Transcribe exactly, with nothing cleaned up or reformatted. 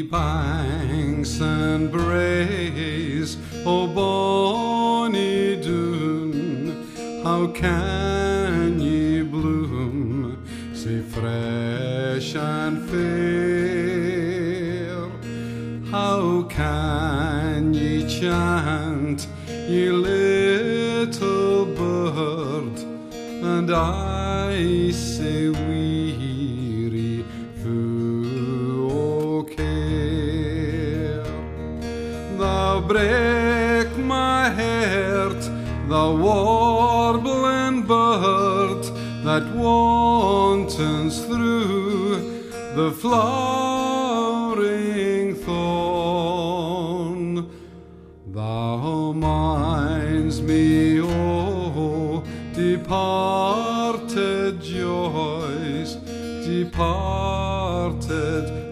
banks and braes, O bonny Doon, how can ye bloom sae fresh and fair? How can ye chant, ye little bird, and I sae weary, full o care? Thou break my heart, thou warbling bird that wantons through the flowering thorn. Thou minds me, oh, departed joys, departed